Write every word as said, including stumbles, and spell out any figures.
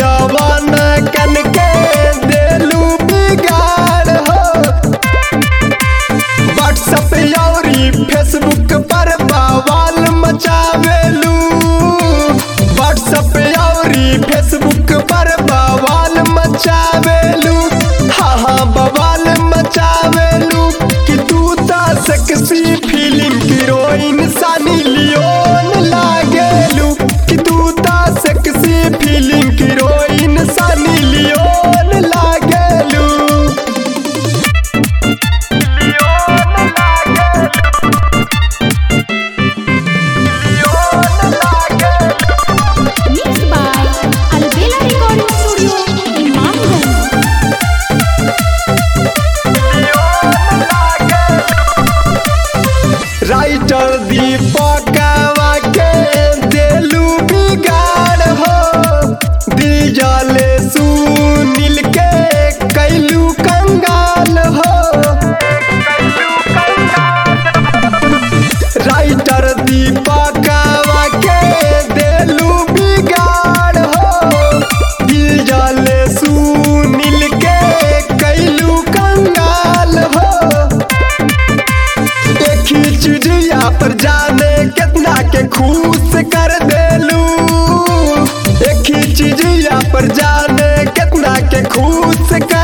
जवान कन के देलू बिगाड़ हो। व्हाट्सएप और फेसबुक पर बवाल मचावेलू। व्हाट्सएप और फेसबुक पर बवाल मचावेलू। हाँ हाँ बवाल मचावेलू कि तू ता sexy film heroine Sunny Leone लागेलू। कि तू ता sexy film heroine Sunny Leone लागेलू। Mixed by Albela Recording Studio, Imamganj. Writer दीपकवा के देलू बिगाड़ हो। दिलजाले सुनील के कैलू कंगाल हो। राइटर दीपकवा के देलू बिगाड़ हो। दिलजाले सुनील के कैलू कंगाल हो। देखी चिड़िया पर जाने कितना के खुश कर देलू। देखी चिड़िया पर जाने कितना के खुश कर